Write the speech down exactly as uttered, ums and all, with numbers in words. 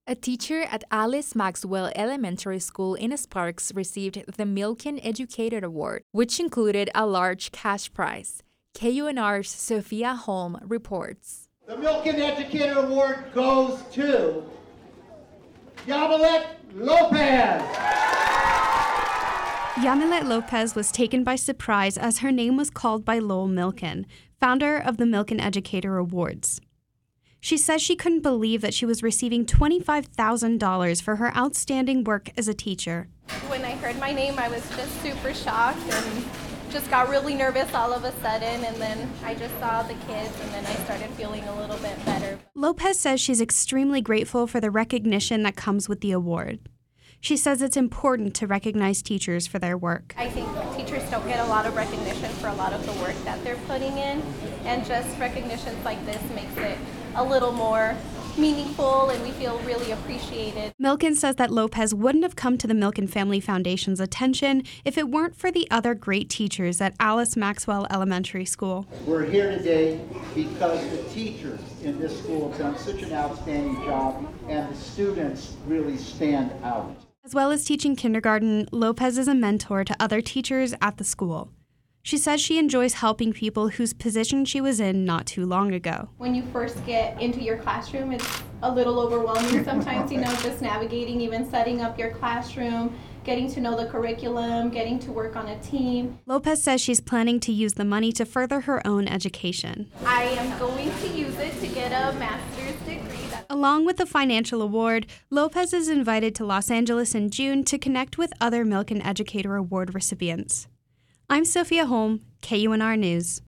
A teacher at Alice Maxwell Elementary School in Sparks received the Milken Educator Award, which included a large cash prize. K U N R's Sophia Holm reports. The Milken Educator Award goes to Yamilet Lopez. Yamilet Lopez was taken by surprise as her name was called by Lowell Milken, founder of the Milken Educator Awards. She says she couldn't believe that she was receiving twenty-five thousand dollars for her outstanding work as a teacher. When I heard my name, I was just super shocked and just got really nervous all of a sudden, and then I just saw the kids and then I started feeling a little bit better. Lopez says she's extremely grateful for the recognition that comes with the award. She says it's important to recognize teachers for their work. I think teachers don't get a lot of recognition for a lot of the work that they're putting in, and just recognitions like this makes it a little more meaningful, and we feel really appreciated. Milken says that Lopez wouldn't have come to the Milken Family Foundation's attention if it weren't for the other great teachers at Alice Maxwell Elementary School. We're here today because the teachers in this school have done such an outstanding job, and the students really stand out. As well as teaching kindergarten, Lopez is a mentor to other teachers at the school. She says she enjoys helping people whose position she was in not too long ago. When you first get into your classroom, it's a little overwhelming sometimes, you know, just navigating, even setting up your classroom, getting to know the curriculum, getting to work on a team. Lopez says she's planning to use the money to further her own education. I am going to use it to get a master's degree. Along with the financial award, Lopez is invited to Los Angeles in June to connect with other Milken Educator Award recipients. I'm Sophia Holm, K U N R News.